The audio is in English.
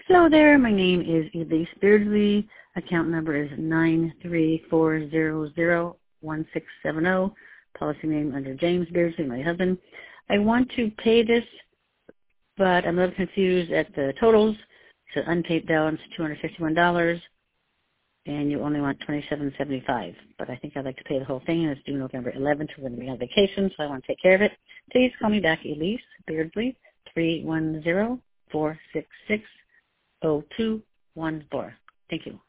Hello there. My name is Elise Beardsley. Account number is 934001670. Policy name under James Beardsley, my husband. I want to pay this, but I'm a little confused at the totals. So unpaid balance $251, and you only want $27.75. But I think I'd like to pay the whole thing, and it's due November 11th. We're going to be on vacation, so I want to take care of it. Please call me back, Elise Beardsley, 310-466-0214. Thank you.